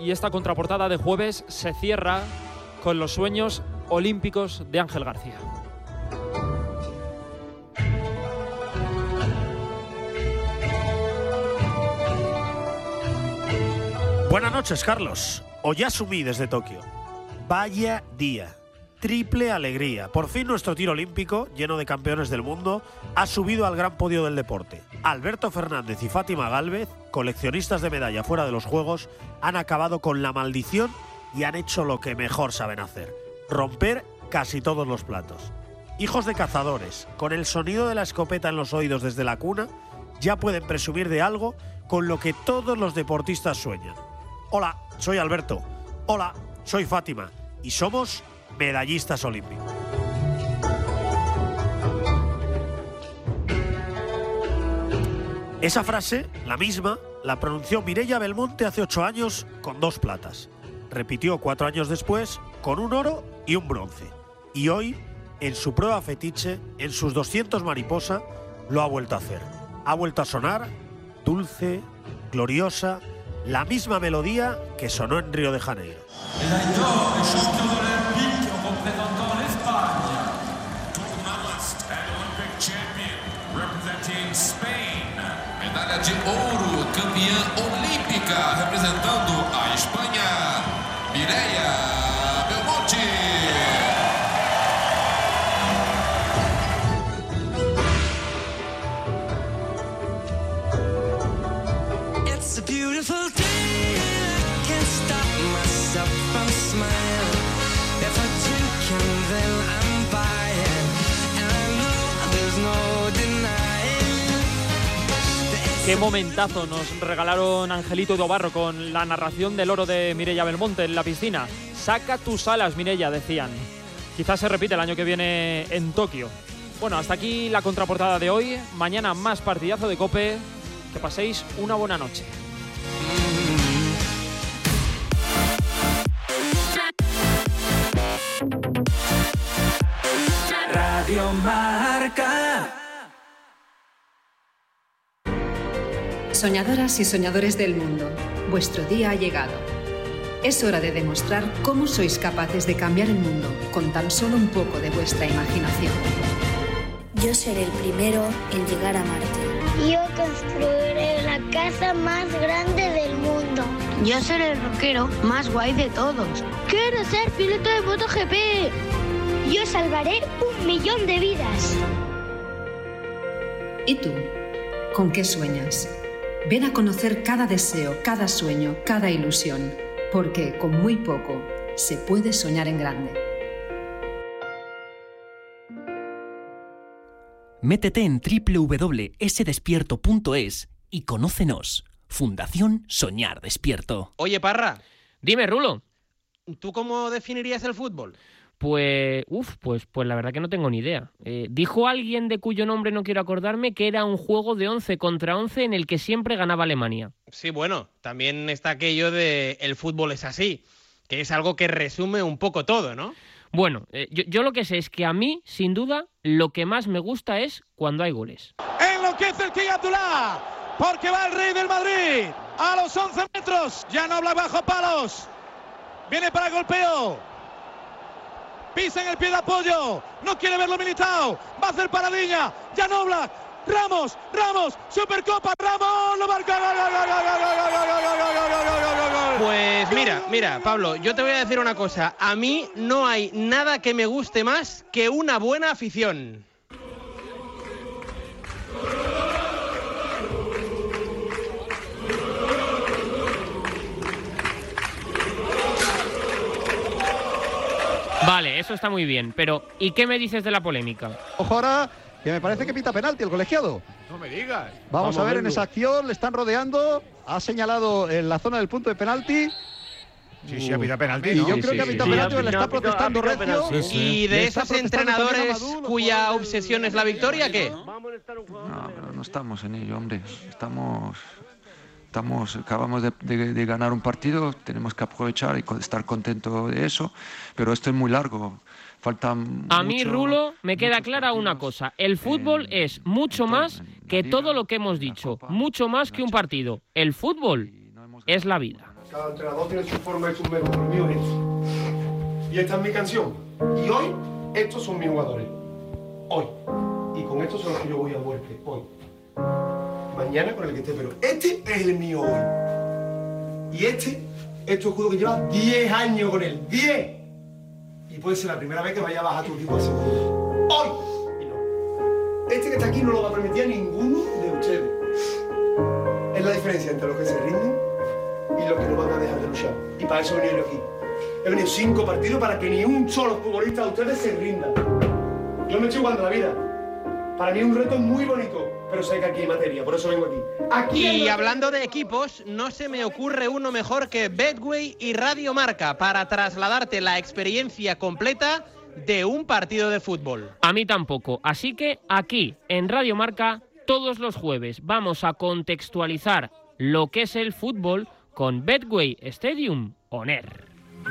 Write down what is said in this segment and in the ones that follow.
y esta contraportada de jueves se cierra con los sueños olímpicos de Ángel García. Buenas noches, Carlos. Oyasumi desde Tokio. Vaya día. Triple alegría. Por fin nuestro tiro olímpico, lleno de campeones del mundo, ha subido al gran podio del deporte. Alberto Fernández y Fátima Gálvez, coleccionistas de medalla fuera de los Juegos, han acabado con la maldición y han hecho lo que mejor saben hacer: romper casi todos los platos. Hijos de cazadores, con el sonido de la escopeta en los oídos desde la cuna, ya pueden presumir de algo con lo que todos los deportistas sueñan. Hola, soy Alberto. Hola, soy Fátima. Y somos medallistas olímpicos. Esa frase, la misma, la pronunció Mireia Belmonte hace 8 años con 2 platas. Repitió 4 años después con un oro y un bronce. Y hoy, en su prueba fetiche, en sus 200 mariposa, lo ha vuelto a hacer. Ha vuelto a sonar dulce, gloriosa, la misma melodía que sonó en Río de Janeiro. Medalha de ouro, campeã olímpica, representando a Espanha, Mireia Belmonte. It's a beautiful day, I can't stop myself from smiling. If I drink and then I'm buying, and I know there's no denying. Qué momentazo nos regalaron Angelito y Dobarro con la narración del oro de Mireia Belmonte en la piscina. Saca tus alas, Mireia, decían. Quizás se repite el año que viene en Tokio. Bueno, hasta aquí la contraportada de hoy. Mañana más partidazo de COPE. Que paséis una buena noche. Radio Marca. Soñadoras y soñadores del mundo, vuestro día ha llegado. Es hora de demostrar cómo sois capaces de cambiar el mundo con tan solo un poco de vuestra imaginación. Yo seré el primero en llegar a Marte. Yo construiré la casa más grande del mundo. Yo seré el rockero más guay de todos. Quiero ser piloto de MotoGP. Yo salvaré 1.000.000 de vidas. ¿Y tú? ¿Con qué sueñas? Ven a conocer cada deseo, cada sueño, cada ilusión, porque con muy poco se puede soñar en grande. Métete en www.sdespierto.es y conócenos. Fundación Soñar Despierto. Oye, Parra. Dime, Rulo. ¿Tú cómo definirías el fútbol? Pues la verdad que no tengo ni idea. Dijo alguien de cuyo nombre no quiero acordarme que era un juego de 11 contra 11 en el que siempre ganaba Alemania. Sí, bueno, también está aquello de el fútbol es así, que es algo que resume un poco todo, ¿no? Bueno, yo lo que sé es que a mí, sin duda, lo que más me gusta es cuando hay goles. Enloquece el Quique Abdullah, porque va el Rey del Madrid a los 11 metros. Ya no habla bajo palos. Viene para el golpeo. Pisa en el pie de apoyo, no quiere verlo Militao, va a hacer paradilla, ya no habla, Ramos, Supercopa, Ramos, lo marca, gol. Pues mira, Pablo, yo te voy a decir una cosa, a mí no hay nada que me guste más que una buena afición. Vale, eso está muy bien, pero ¿y qué me dices de la polémica? Ojo ahora, que me parece que pita penalti el colegiado. No me digas. Vamos a ver en esa acción, le están rodeando, ha señalado en la zona del punto de penalti. Sí, ha pitado penalti, ¿no? Yo creo que ha pitado penalti, le está protestando recio. ¿Y de esos entrenadores cuya obsesión es la victoria, qué? No estamos en ello, hombre. Acabamos de ganar un partido, tenemos que aprovechar y estar contentos de eso, pero esto es muy largo. A mí, Rulo, me queda clara una cosa. El fútbol es mucho más que todo lo que hemos dicho, mucho más que un partido. El fútbol es la vida. Cada entrenador tiene su forma y su método. Lo mío es esto. Y esta es mi canción. Y hoy, estos son mis jugadores. Hoy. Y con estos son los que yo voy a muerte. Hoy. Mañana con el que esté, pero este es el mío hoy. Y este es un juego que lleva 10 años con él. 10. Y puede ser la primera vez que vaya a bajar tu equipo al segundo. Hoy. Y no. Este que está aquí no lo va a permitir a ninguno de ustedes. Es la diferencia entre los que se rinden y los que no van a dejar de luchar. Y para eso he venido aquí. He venido 5 partidos para que ni un solo futbolista de ustedes se rinda. Yo me estoy jugando la vida. Para mí es un reto muy bonito, pero sé que aquí hay materia, por eso vengo aquí. Y hablando de equipos, no se me ocurre uno mejor que Betway y Radio Marca para trasladarte la experiencia completa de un partido de fútbol. A mí tampoco, así que aquí, en Radio Marca, todos los jueves vamos a contextualizar lo que es el fútbol con Betway Stadium On Air.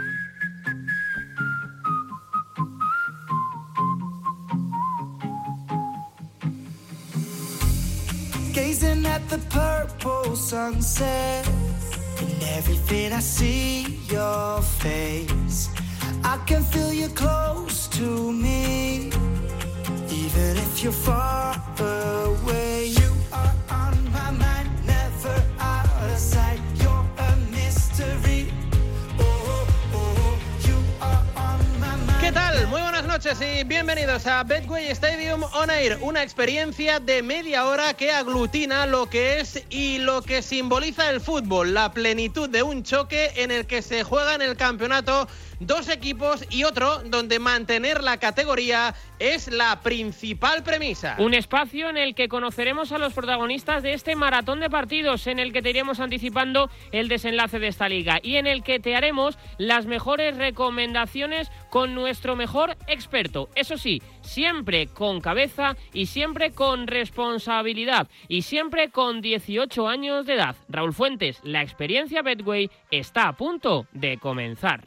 Gazing at the purple sunset, in everything I see your face. I can feel you close to me, even if you're far away. You are on my mind, never out of sight. You're a mystery. Oh, oh, you are on my mind. ¿Qué tal? Muy buenas noches y bienvenidos a Betway Stadium On Air, una experiencia de media hora que aglutina lo que es y lo que simboliza el fútbol, la plenitud de un choque en el que se juega en el campeonato 2 equipos y otro donde mantener la categoría es la principal premisa. Un espacio en el que conoceremos a los protagonistas de este maratón de partidos, en el que te iremos anticipando el desenlace de esta liga y en el que te haremos las mejores recomendaciones con nuestro mejor experto. Eso sí, siempre con cabeza y siempre con responsabilidad y siempre con 18 años de edad. Raúl Fuentes, la experiencia Betway está a punto de comenzar.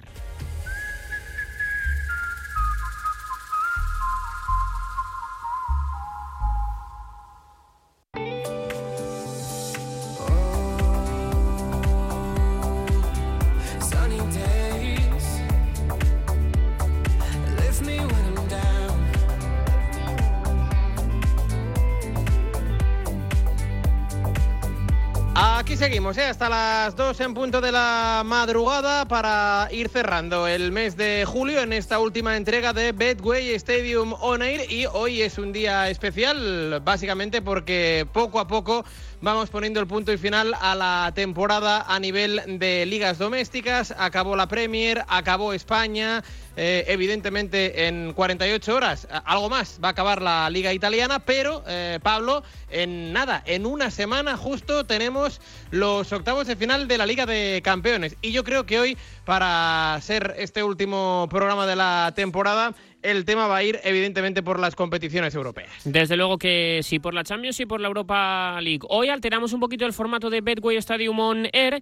Aquí seguimos, hasta las 2 en punto de la madrugada para ir cerrando el mes de julio en esta última entrega de Betway Stadium On Air, y hoy es un día especial básicamente porque poco a poco vamos poniendo el punto y final a la temporada a nivel de ligas domésticas. Acabó la Premier, acabó España, evidentemente en 48 horas, algo más, va a acabar la Liga Italiana, pero Pablo, en una semana justo tenemos los octavos de final de la Liga de Campeones. Y yo creo que hoy, para ser este último programa de la temporada, el tema va a ir evidentemente por las competiciones europeas. Desde luego que sí, por la Champions y por la Europa League. Hoy alteramos un poquito el formato de Betway Stadium On Air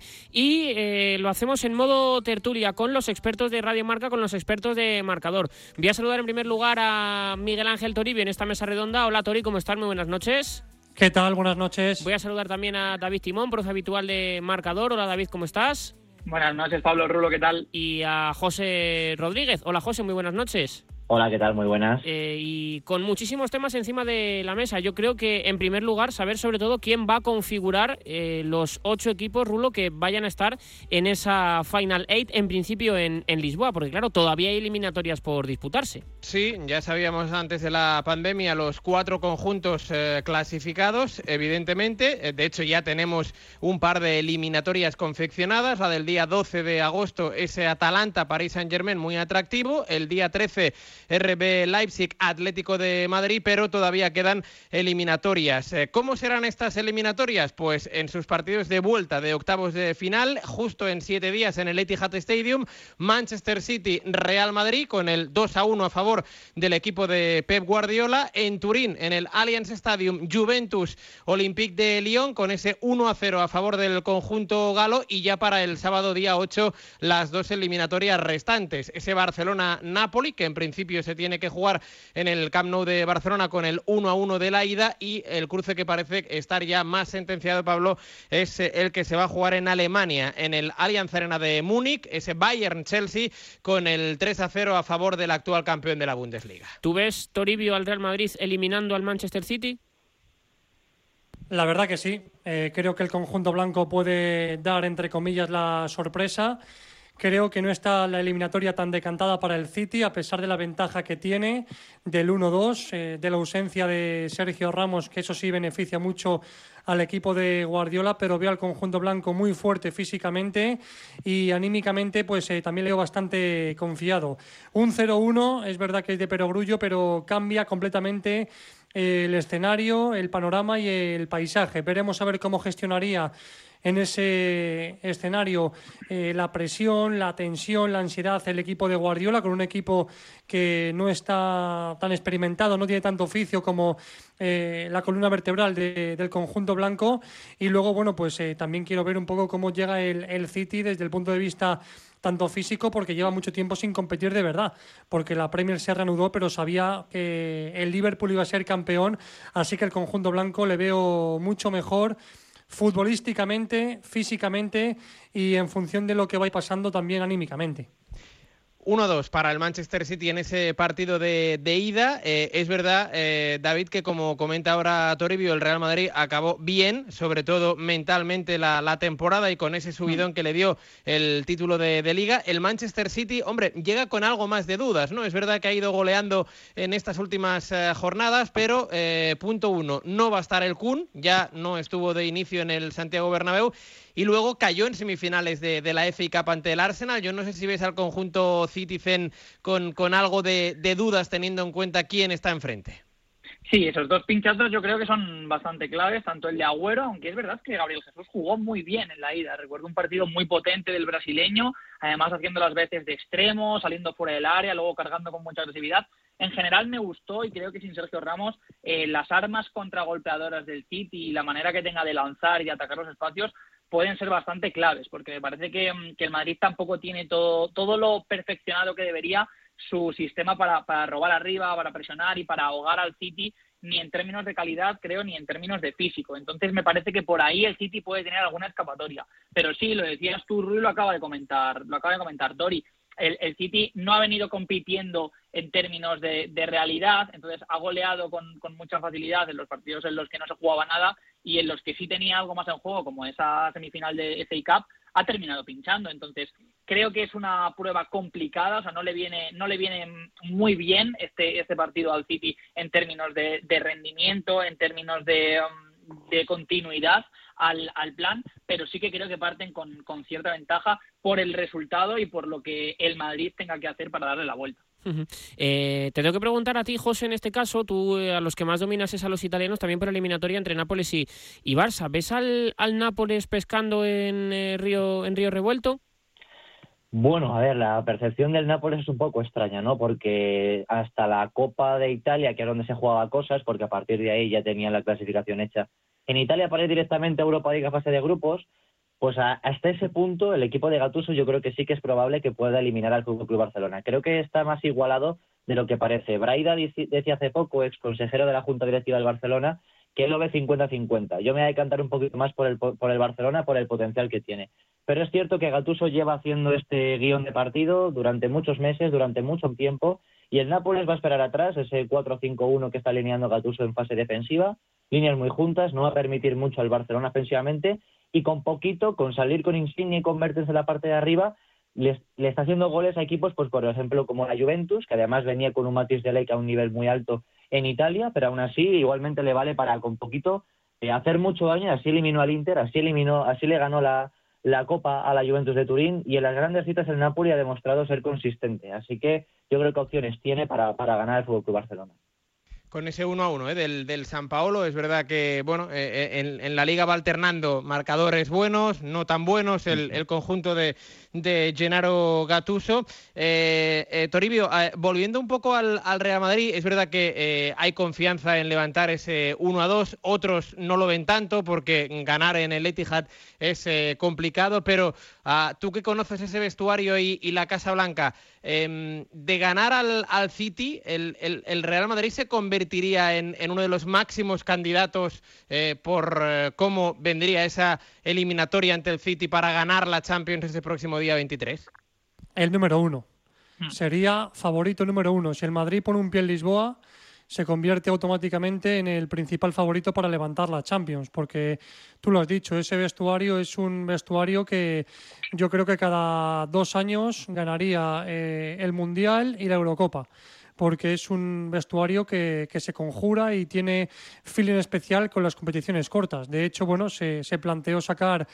y lo hacemos en modo tertulia con los expertos de Radio Marca, con los expertos de Marcador. Voy a saludar en primer lugar a Miguel Ángel Toribio en esta mesa redonda. Hola Tori, ¿cómo estás? Muy buenas noches. ¿Qué tal? Buenas noches. Voy a saludar también a David Timón, profe habitual de Marcador. Hola David, ¿cómo estás? Buenas noches, Pablo Rulo, ¿qué tal? Y a José Rodríguez. Hola José, muy buenas noches. Hola, ¿qué tal? Muy buenas. Y con muchísimos temas encima de la mesa. Yo creo que, en primer lugar, saber sobre todo quién va a configurar los 8 equipos, Rulo, que vayan a estar en esa Final 8, en principio en Lisboa, porque claro, todavía hay eliminatorias por disputarse. Sí, ya sabíamos antes de la pandemia los 4 conjuntos clasificados, evidentemente. De hecho, ya tenemos un par de eliminatorias confeccionadas. La del día 12 de agosto, ese Atalanta-Paris Saint-Germain, muy atractivo. El día 13, RB Leipzig, Atlético de Madrid, pero todavía quedan eliminatorias. ¿Cómo serán estas eliminatorias? Pues en sus partidos de vuelta de octavos de final, justo en 7 días en el Etihad Stadium, Manchester City, Real Madrid, con el 2-1 a favor del equipo de Pep Guardiola. En Turín, en el Allianz Stadium, Juventus, Olympique de Lyon, con ese 1-0 a favor del conjunto galo. Y ya para el sábado día 8, las 2 eliminatorias restantes. Ese Barcelona-Napoli, que en principio principio se tiene que jugar en el Camp Nou de Barcelona con el 1-1 de la ida, y el cruce que parece estar ya más sentenciado, Pablo, es el que se va a jugar en Alemania, en el Allianz Arena de Múnich, ese Bayern-Chelsea, con el 3-0 a favor del actual campeón de la Bundesliga. ¿Tú ves, Toribio, al Real Madrid eliminando al Manchester City? La verdad que sí. Creo que el conjunto blanco puede dar, entre comillas, la sorpresa. Creo que no está la eliminatoria tan decantada para el City, a pesar de la ventaja que tiene del 1-2, de la ausencia de Sergio Ramos, que eso sí beneficia mucho al equipo de Guardiola, pero veo al conjunto blanco muy fuerte físicamente y anímicamente, pues también le veo bastante confiado. Un 0-1, es verdad que es de perogrullo, pero cambia completamente el escenario, el panorama y el paisaje. Veremos a ver cómo gestionaría en ese escenario la presión, la tensión, la ansiedad el equipo de Guardiola, con un equipo que no está tan experimentado, no tiene tanto oficio como la columna vertebral del conjunto blanco. Y luego, bueno, pues también quiero ver un poco cómo llega el City desde el punto de vista tanto físico, porque lleva mucho tiempo sin competir de verdad, porque la Premier se reanudó, pero sabía que el Liverpool iba a ser campeón, así que el conjunto blanco le veo mucho mejor futbolísticamente, físicamente y en función de lo que vaya pasando también anímicamente. 1-2 para el Manchester City en ese partido de ida. Es verdad, David, que como comenta ahora Toribio, el Real Madrid acabó bien, sobre todo mentalmente, la temporada, y con ese subidón que le dio el título de Liga. El Manchester City, hombre, llega con algo más de dudas, ¿no? Es verdad que ha ido goleando en estas últimas jornadas, pero punto 1, no va a estar el Kun, ya no estuvo de inicio en el Santiago Bernabéu, y luego cayó en semifinales de la FA Cup ante el Arsenal. Yo no sé si ves al conjunto Citizen con algo de dudas, teniendo en cuenta quién está enfrente. Sí, esos dos pinchazos yo creo que son bastante claves, tanto el de Agüero, aunque es verdad que Gabriel Jesús jugó muy bien en la ida. Recuerdo un partido muy potente del brasileño, además haciendo las veces de extremo, saliendo fuera del área, luego cargando con mucha agresividad. En general me gustó, y creo que sin Sergio Ramos las armas contragolpeadoras del City y la manera que tenga de lanzar y atacar los espacios pueden ser bastante claves, porque me parece que el Madrid tampoco tiene todo lo perfeccionado que debería su sistema para robar arriba, para presionar y para ahogar al City, ni en términos de calidad, creo, ni en términos de físico. Entonces me parece que por ahí el City puede tener alguna escapatoria. Pero sí, lo decías tú, Rui, lo acaba de comentar Dori. El City no ha venido compitiendo en términos de realidad, entonces ha goleado con mucha facilidad en los partidos en los que no se jugaba nada, y en los que sí tenía algo más en juego, como esa semifinal de FA Cup, ha terminado pinchando. Entonces creo que es una prueba complicada, o sea, no le viene muy bien este partido al City en términos de rendimiento, en términos de continuidad al plan, pero sí que creo que parten con cierta ventaja por el resultado y por lo que el Madrid tenga que hacer para darle la vuelta. Te tengo que preguntar a ti, José, en este caso, tú a los que más dominas es a los italianos, también por eliminatoria entre Nápoles y Barça. ¿Ves al Nápoles pescando en Río Revuelto? Bueno, a ver, la percepción del Nápoles es un poco extraña, ¿no? Porque hasta la Copa de Italia, que era donde se jugaba cosas, porque a partir de ahí ya tenían la clasificación hecha, en Italia para ir directamente a Europa League a fase de grupos, pues hasta ese punto el equipo de Gattuso yo creo que sí que es probable que pueda eliminar al FC Barcelona. Creo que está más igualado de lo que parece. Braida decía hace poco, ex consejero de la Junta Directiva del Barcelona, que él lo ve 50-50. Yo me voy a decantar un poquito más por el Barcelona, por el potencial que tiene. Pero es cierto que Gattuso lleva haciendo este guión de partido durante muchos meses, durante mucho tiempo, y el Nápoles va a esperar atrás, ese 4-5-1 que está alineando Gattuso en fase defensiva, líneas muy juntas, no va a permitir mucho al Barcelona ofensivamente, y con salir con Insigne y con Mertens en la parte de arriba, le está haciendo goles a equipos, pues por ejemplo, como la Juventus, que además venía con un Matthijs de Ligt a un nivel muy alto en Italia, pero aún así igualmente le vale para con poquito hacer mucho daño. Así eliminó al Inter, así le ganó la Copa a la Juventus de Turín, y en las grandes citas el Napoli ha demostrado ser consistente. Así que yo creo que opciones tiene para ganar el FC Barcelona. con ese 1-1 del San Paolo. Es verdad que bueno, en la Liga va alternando marcadores buenos, no tan buenos, el conjunto de Gennaro Gattuso. Toribio, volviendo un poco al Real Madrid, es verdad que hay confianza en levantar ese 1-2, otros no lo ven tanto porque ganar en el Etihad es complicado, pero tú que conoces ese vestuario y la Casa Blanca, de ganar al City, el Real Madrid se convertiría en uno de los máximos candidatos por cómo vendría esa eliminatoria ante el City para ganar la Champions ese próximo día 23. El número 1. Sería favorito número 1. Si el Madrid pone un pie en Lisboa, se convierte automáticamente en el principal favorito para levantar la Champions, porque tú lo has dicho, ese vestuario es un vestuario que yo creo que cada 2 años ganaría el Mundial y la Eurocopa, porque es un vestuario que se conjura y tiene feeling especial con las competiciones cortas. De hecho, bueno, se planteó sacar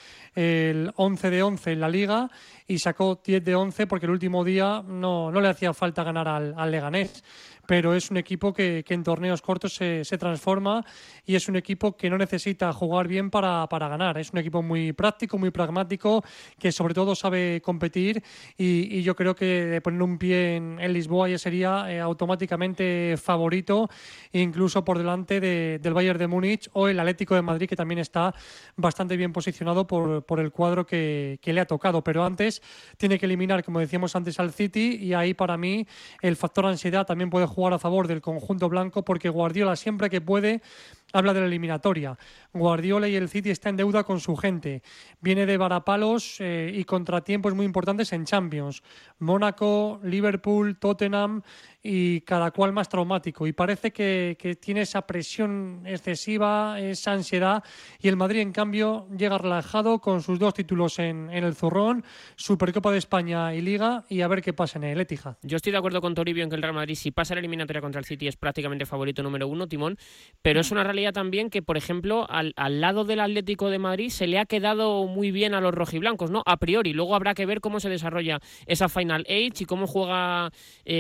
el 11 de 11 en la Liga y sacó 10 de 11 porque el último día no le hacía falta ganar al Leganés. Pero es un equipo que en torneos cortos se transforma y es un equipo que no necesita jugar bien para ganar. Es un equipo muy práctico, muy pragmático, que sobre todo sabe competir y yo creo que poner un pie en Lisboa ya sería automáticamente favorito, incluso por delante del Bayern de Múnich o el Atlético de Madrid, que también está bastante bien posicionado por el cuadro que le ha tocado. Pero antes tiene que eliminar, como decíamos antes, al City, y ahí para mí el factor ansiedad también puede jugar a favor del conjunto blanco, porque Guardiola siempre que puede habla de la eliminatoria. Guardiola y el City está en deuda con su gente. Viene de varapalos y contratiempos muy importantes en Champions. Mónaco, Liverpool, Tottenham y cada cual más traumático. Y parece que tiene esa presión excesiva, esa ansiedad. Y el Madrid, en cambio, llega relajado con sus 2 títulos en el zurrón, Supercopa de España y Liga, y a ver qué pasa en el Etihad. Yo estoy de acuerdo con Toribio en que el Real Madrid, si pasa la eliminatoria contra el City, es prácticamente favorito número 1, Timón, pero es una realidad también que, por ejemplo, al lado del Atlético de Madrid se le ha quedado muy bien a los rojiblancos, ¿no? A priori. Luego habrá que ver cómo se desarrolla esa Final 8 y cómo juega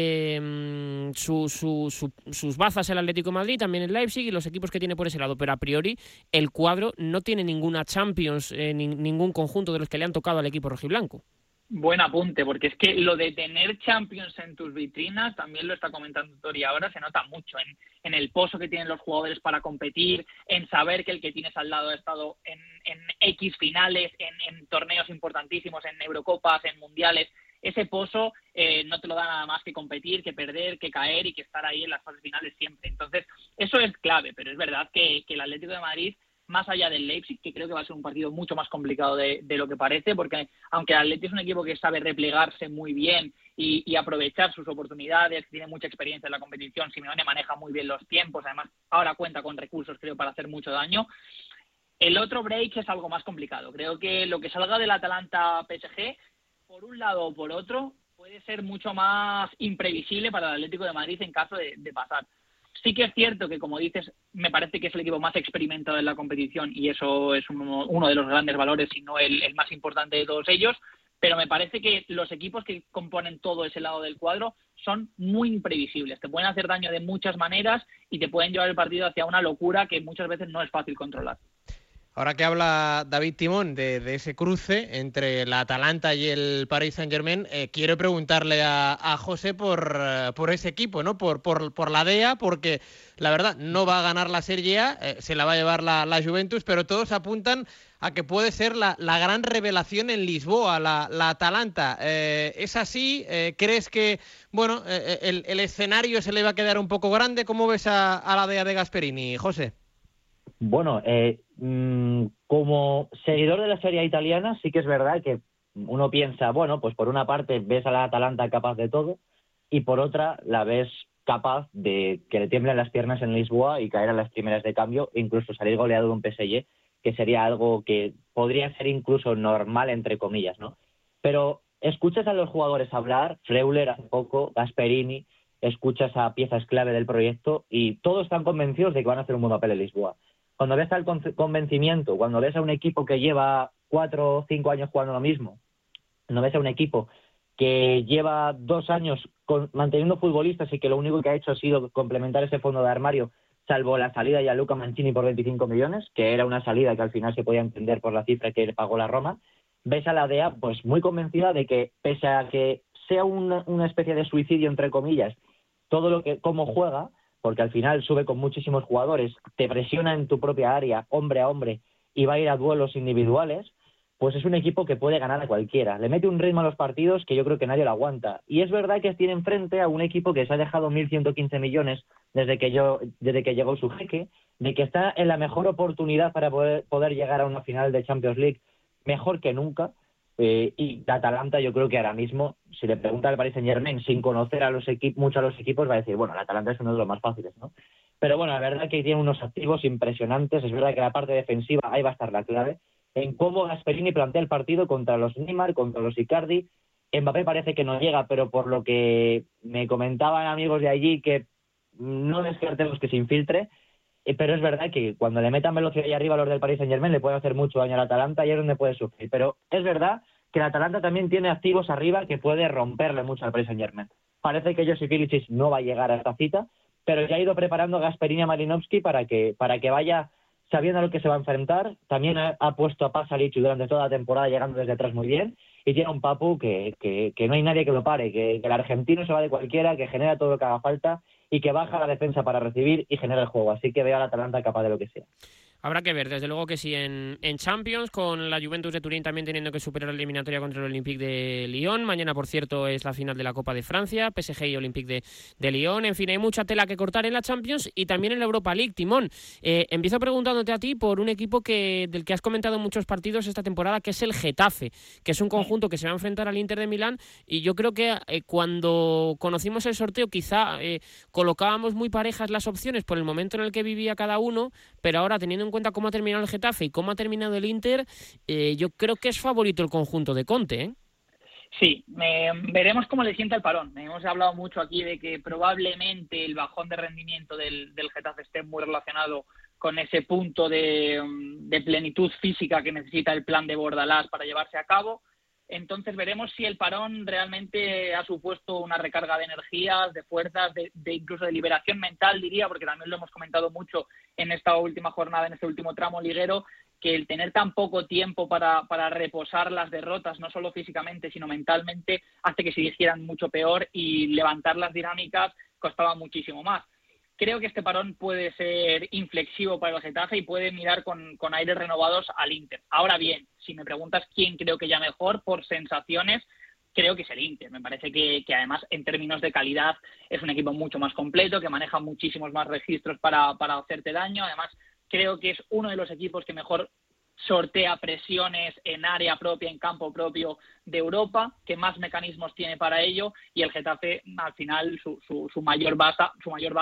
sus bazas el Atlético de Madrid, también el Leipzig y los equipos que tiene por ese lado. Pero a priori el cuadro no tiene ninguna Champions, ningún conjunto de los que le han tocado al equipo rojiblanco. Buen apunte, porque es que lo de tener Champions en tus vitrinas, también lo está comentando Tori ahora, se nota mucho en el pozo que tienen los jugadores para competir, en saber que el que tienes al lado ha estado en X finales, en torneos importantísimos, en Eurocopas, en Mundiales. Ese pozo no te lo da nada más que competir, que perder, que caer y que estar ahí en las fases finales siempre. Entonces, eso es clave, pero es verdad que el Atlético de Madrid, más allá del Leipzig, que creo que va a ser un partido mucho más complicado de lo que parece, porque aunque el Atleti es un equipo que sabe replegarse muy bien y aprovechar sus oportunidades, que tiene mucha experiencia en la competición, Simeone maneja muy bien los tiempos, además ahora cuenta con recursos, creo, para hacer mucho daño. El otro break es algo más complicado. Creo que lo que salga del Atalanta-PSG, por un lado o por otro, puede ser mucho más imprevisible para el Atlético de Madrid en caso de pasar. Sí que es cierto que, como dices, me parece que es el equipo más experimentado en la competición y eso es uno de los grandes valores, si no el más importante de todos ellos, pero me parece que los equipos que componen todo ese lado del cuadro son muy imprevisibles. Te pueden hacer daño de muchas maneras y te pueden llevar el partido hacia una locura que muchas veces no es fácil controlar. Ahora que habla David Timón de ese cruce entre la Atalanta y el Paris Saint-Germain, quiero preguntarle a José por ese equipo, ¿no? Por la DEA, porque la verdad no va a ganar la Serie A, se la va a llevar la Juventus, pero todos apuntan a que puede ser la gran revelación en Lisboa, la Atalanta. ¿Es así? ¿Crees que bueno el escenario se le va a quedar un poco grande? ¿Cómo ves a la DEA de Gasperini, José? Bueno, como seguidor de la Serie A italiana, sí que es verdad que uno piensa, bueno, pues por una parte ves a la Atalanta capaz de todo y por otra la ves capaz de que le tiemblen las piernas en Lisboa y caer a las primeras de cambio, e incluso salir goleado de un PSG, que sería algo que podría ser incluso normal, entre comillas, ¿no? Pero escuchas a los jugadores hablar, Freuler hace poco, Gasperini, escuchas a piezas clave del proyecto y todos están convencidos de que van a hacer un buen papel en Lisboa. Cuando ves al convencimiento, cuando ves a un equipo que lleva 4 o 5 años jugando lo mismo, cuando ves a un equipo que lleva 2 años manteniendo futbolistas y que lo único que ha hecho ha sido complementar ese fondo de armario, salvo la salida de Gianluca Mancini por 25 millones, que era una salida que al final se podía entender por la cifra que le pagó la Roma. Ves a la DEA pues muy convencida de que, pese a que sea una especie de suicidio, entre comillas, todo lo que cómo juega, porque al final sube con muchísimos jugadores, te presiona en tu propia área, hombre a hombre, y va a ir a duelos individuales, pues es un equipo que puede ganar a cualquiera. Le mete un ritmo a los partidos que yo creo que nadie lo aguanta. Y es verdad que tiene enfrente a un equipo que se ha dejado 1.115 millones desde que llegó su jeque, de que está en la mejor oportunidad para poder llegar a una final de Champions League mejor que nunca. Y la Atalanta, yo creo que ahora mismo, si le pregunta al Paris Saint-Germain sin conocer mucho a los equipos, va a decir, bueno, la Atalanta es uno de los más fáciles, ¿no? Pero bueno, la verdad que tiene unos activos impresionantes. Es verdad que la parte defensiva ahí va a estar la clave. En cómo Gasperini plantea el partido contra los Neymar, contra los Icardi. Mbappé parece que no llega, pero por lo que me comentaban amigos de allí, que no descartemos que se infiltre. Pero es verdad que cuando le metan velocidad ahí arriba a los del Paris Saint-Germain le puede hacer mucho daño al Atalanta y es donde puede sufrir. Pero es verdad que el Atalanta también tiene activos arriba que puede romperle mucho al Paris Saint-Germain. Parece que Josip Ilicic no va a llegar a esta cita, pero ya ha ido preparando a Gasperini y a Malinovský para que vaya sabiendo a lo que se va a enfrentar. También ha puesto a Pasalic durante toda la temporada llegando desde atrás muy bien. Y tiene un Papu que no hay nadie que lo pare, que el argentino se va de cualquiera, que genera todo lo que haga falta y que baja la defensa para recibir y genera el juego. Así que veo al Atalanta capaz de lo que sea. Habrá que ver, desde luego que sí, en Champions, con la Juventus de Turín también teniendo que superar la eliminatoria contra el Olympique de Lyon. Mañana, por cierto, es la final de la Copa de Francia, PSG y Olympique de Lyon. En fin, hay mucha tela que cortar en la Champions y también en la Europa League. Timón, empiezo preguntándote a ti por un equipo del que has comentado muchos partidos esta temporada, que es el Getafe, que es un conjunto que se va a enfrentar al Inter de Milán, y yo creo que cuando conocimos el sorteo quizá colocábamos muy parejas las opciones por el momento en el que vivía cada uno, pero ahora, teniendo en cuenta cómo ha terminado el Getafe y cómo ha terminado el Inter, yo creo que es favorito el conjunto de Conte, ¿eh? Sí, veremos cómo le sienta el parón. Hemos hablado mucho aquí de que probablemente el bajón de rendimiento del Getafe esté muy relacionado con ese punto de plenitud física que necesita el plan de Bordalás para llevarse a cabo. Entonces veremos si el parón realmente ha supuesto una recarga de energías, de fuerzas, de incluso de liberación mental, diría, porque también lo hemos comentado mucho en esta última jornada, en este último tramo liguero, que el tener tan poco tiempo para reposar las derrotas, no solo físicamente, sino mentalmente, hace que se hicieran mucho peor y levantar las dinámicas costaba muchísimo más. Creo que este parón puede ser inflexivo para el Getafe y puede mirar con aires renovados al Inter. Ahora bien, si me preguntas quién creo que ya mejor, por sensaciones, creo que es el Inter. Me parece que además, en términos de calidad, es un equipo mucho más completo, que maneja muchísimos más registros para hacerte daño. Además, creo que es uno de los equipos que mejor sortea presiones en área propia, en campo propio de Europa, que más mecanismos tiene para ello, y el Getafe al final su mayor baza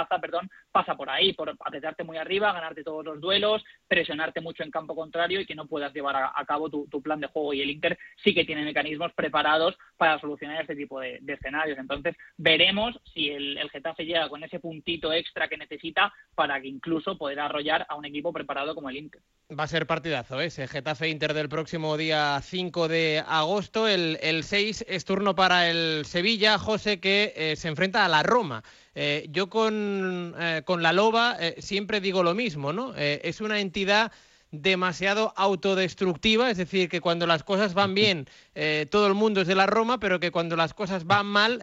pasa por ahí, por apretarte muy arriba, ganarte todos los duelos, presionarte mucho en campo contrario y que no puedas llevar a cabo tu plan de juego, y el Inter sí que tiene mecanismos preparados para solucionar este tipo de escenarios. Entonces veremos si el Getafe llega con ese puntito extra que necesita para que incluso poder arrollar a un equipo preparado como el Inter. Va a ser partidazo ese Getafe-Inter del próximo día 5 de agosto. El 6 es turno para el Sevilla, José, que se enfrenta a la Roma. Yo con la Loba siempre digo lo mismo, ¿no? Es una entidad demasiado autodestructiva, es decir, que cuando las cosas van bien todo el mundo es de la Roma, pero que cuando las cosas van mal,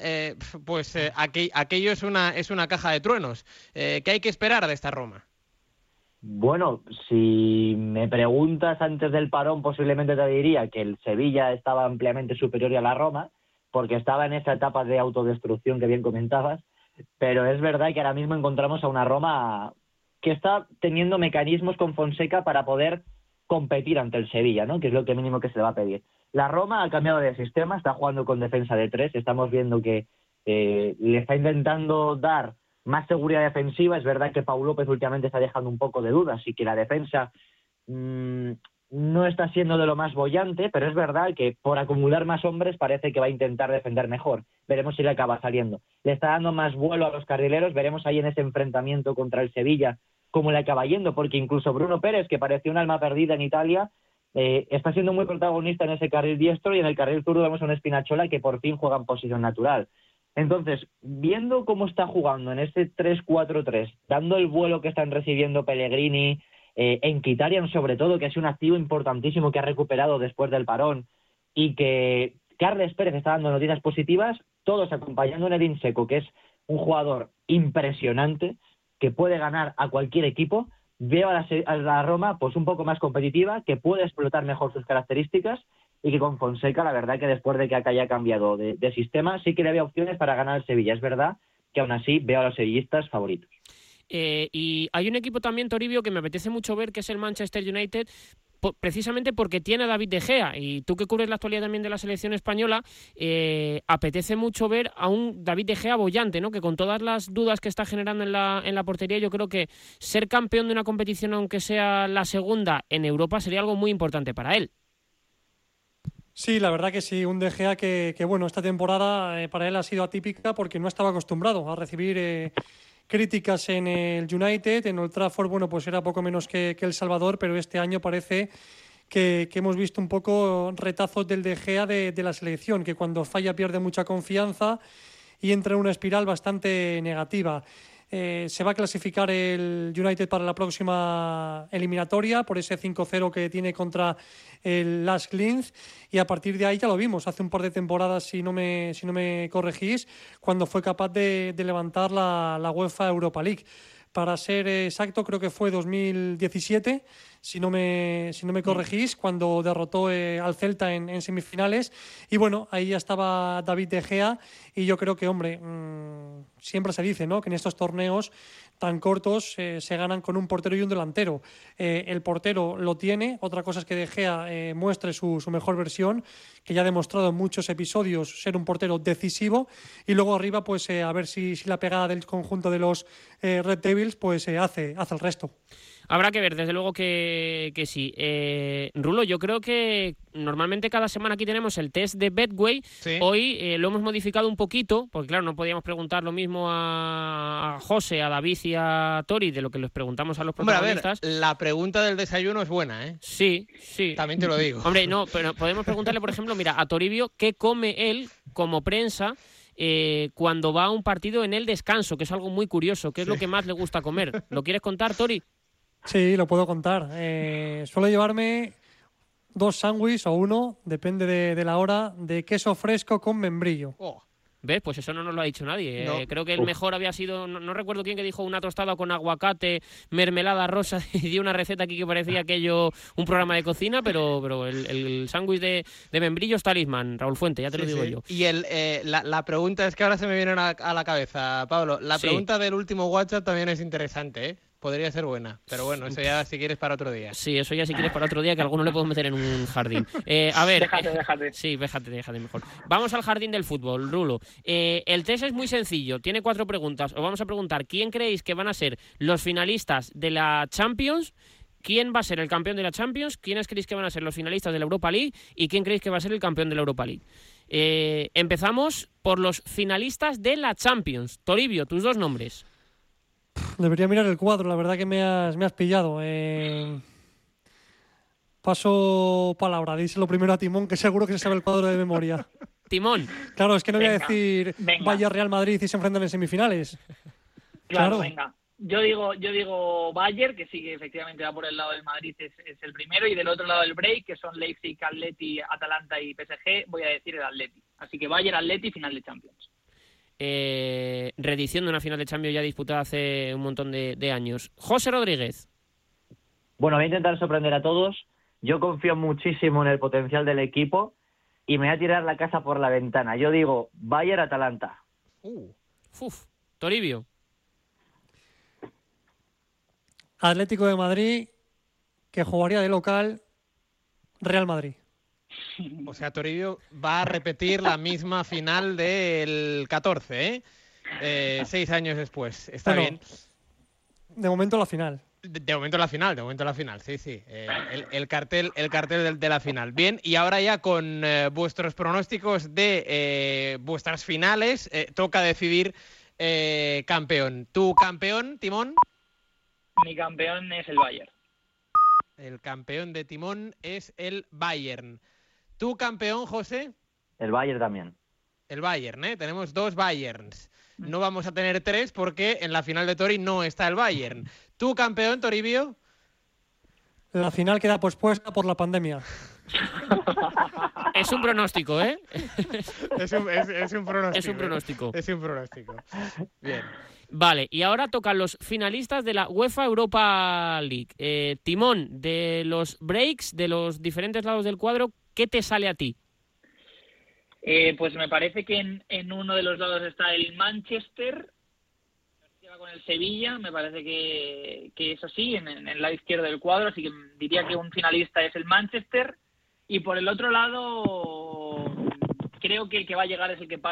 aquello es una caja de truenos. ¿Qué hay que esperar de esta Roma? Bueno, si me preguntas antes del parón, posiblemente te diría que el Sevilla estaba ampliamente superior a la Roma, porque estaba en esa etapa de autodestrucción que bien comentabas, pero es verdad que ahora mismo encontramos a una Roma que está teniendo mecanismos con Fonseca para poder competir ante el Sevilla, ¿no? Que es lo que mínimo que se le va a pedir. La Roma ha cambiado de sistema, está jugando con defensa de 3, estamos viendo que le está intentando dar más seguridad defensiva. Es verdad que Pau López últimamente está dejando un poco de dudas y que la defensa no está siendo de lo más boyante, pero es verdad que por acumular más hombres parece que va a intentar defender mejor. Veremos si le acaba saliendo. Le está dando más vuelo a los carrileros, veremos ahí en ese enfrentamiento contra el Sevilla cómo le acaba yendo, porque incluso Bruno Pérez, que parecía un alma perdida en Italia, está siendo muy protagonista en ese carril diestro, y en el carril zurdo vemos a un Spinazzola que por fin juega en posición natural. Entonces, viendo cómo está jugando en este 3-4-3, dando el vuelo que están recibiendo Pellegrini, en Mkhitaryan sobre todo, que ha sido un activo importantísimo que ha recuperado después del parón, y que Carles Pérez está dando noticias positivas, todos acompañando a Edin Dzeko, que es un jugador impresionante, que puede ganar a cualquier equipo. Veo a la Roma pues un poco más competitiva, que puede explotar mejor sus características, y que con Fonseca, la verdad que después de que haya cambiado de sistema, sí que le había opciones para ganar el Sevilla. Es verdad que aún así veo a los sevillistas favoritos. Y hay un equipo también, Toribio, que me apetece mucho ver, que es el Manchester United, precisamente porque tiene a David De Gea, y tú que cubres la actualidad también de la selección española, apetece mucho ver a un David De Gea bollante, ¿no? Que con todas las dudas que está generando en la portería, yo creo que ser campeón de una competición, aunque sea la segunda en Europa, sería algo muy importante para él. Sí, la verdad que sí, un De Gea que bueno, esta temporada para él ha sido atípica porque no estaba acostumbrado a recibir críticas en el United. En Old Trafford, bueno, pues era poco menos que El Salvador, pero este año parece que hemos visto un poco retazos del De Gea de la selección, que cuando falla pierde mucha confianza y entra en una espiral bastante negativa. Se va a clasificar el United para la próxima eliminatoria por ese 5-0 que tiene contra el Lask Linz, y a partir de ahí ya lo vimos hace un par de temporadas, si no me corregís, cuando fue capaz de levantar la UEFA Europa League. Para ser exacto, creo que fue 2017, si no me corregís, cuando derrotó al Celta en semifinales. Y bueno, ahí ya estaba David De Gea, y yo creo que, hombre, siempre se dice, ¿no?, que en estos torneos tan cortos se ganan con un portero y un delantero. El portero lo tiene, otra cosa es que De Gea muestre su mejor versión, que ya ha demostrado en muchos episodios ser un portero decisivo, y luego arriba pues a ver si la pegada del conjunto de los Red Devils pues hace el resto. Habrá que ver, desde luego que sí. Rulo, yo creo que normalmente cada semana aquí tenemos el test de Betway. Sí. Hoy lo hemos modificado un poquito, porque claro, no podíamos preguntar lo mismo a José, a David y a Tori de lo que les preguntamos a los protagonistas. Hombre, a ver, la pregunta del desayuno es buena, ¿eh? Sí, sí. También te lo digo. Hombre, no, pero podemos preguntarle, por ejemplo, mira, a Toribio, ¿qué come él como prensa cuando va a un partido en el descanso? Que es algo muy curioso. ¿Qué es lo que más le gusta comer? ¿Lo quieres contar, Tori? Sí, lo puedo contar. Suelo llevarme 2 sándwiches o uno, depende de la hora, de queso fresco con membrillo. Oh. ¿Ves? Pues eso no nos lo ha dicho nadie. No. Creo que el mejor había sido, no recuerdo quién, que dijo una tostada con aguacate, mermelada rosa, y dio una receta aquí que parecía aquello un programa de cocina, pero el sándwich de membrillo es talismán, Raúl Fuente, ya te lo digo yo. Y la pregunta es que ahora se me viene a la cabeza, Pablo. La pregunta del último WhatsApp también es interesante, ¿eh? Podría ser buena, pero bueno, eso ya si quieres para otro día. Sí, eso ya si quieres para otro día, que alguno le puedo meter en un jardín. A ver, Déjate. Sí, déjate mejor. Vamos al jardín del fútbol, Rulo. El test es muy sencillo, tiene 4 preguntas. Os vamos a preguntar quién creéis que van a ser los finalistas de la Champions, quién va a ser el campeón de la Champions, quiénes creéis que van a ser los finalistas de la Europa League y quién creéis que va a ser el campeón de la Europa League. Empezamos por los finalistas de la Champions. Toribio, tus 2 nombres. Debería mirar el cuadro, la verdad que me has pillado. Paso palabra, díselo primero a Timón, que seguro que se sabe el cuadro de memoria. Timón. Claro, es que no voy a decir vaya Real Madrid y se enfrentan en semifinales. Claro, venga. Yo digo Bayern, que sí que efectivamente va por el lado del Madrid, es el primero, y del otro lado del break, que son Leipzig, Atleti, Atalanta y PSG, voy a decir el Atleti. Así que Bayern, Atleti, final de Champions. Reedición de una final de Champions ya disputada hace un montón de años. José Rodríguez. Bueno, voy a intentar sorprender a todos. Yo confío muchísimo en el potencial del equipo y me voy a tirar la casa por la ventana. Yo digo Bayern-Atalanta. Toribio. Atlético de Madrid, que jugaría de local, Real Madrid. O sea, Toribio va a repetir la misma final del 14, 6 años después. Está bien. De momento la final. De momento la final, sí. El cartel de la final. Bien, y ahora ya con vuestros pronósticos de vuestras finales, toca decidir campeón. ¿Tu campeón, Timón? Mi campeón es el Bayern. El campeón de timón es el Bayern. ¿Tu campeón, José? El Bayern también. El Bayern, ¿eh? Tenemos 2 Bayerns. No vamos a tener 3 porque en la final de Tori no está el Bayern. ¿Tu campeón, Toribio? La final queda pospuesta por la pandemia. Es un pronóstico, ¿eh? Es un pronóstico. Es un pronóstico. Es un pronóstico. Bien. Vale, y ahora tocan los finalistas de la UEFA Europa League. Timón, de los breaks, de los diferentes lados del cuadro, ¿qué te sale a ti? Pues me parece que en uno de los lados está el Manchester, con el Sevilla, me parece que es así, en el lado izquierdo del cuadro, así que diría que un finalista es el Manchester, y por el otro lado creo que el que va a llegar es el que pasa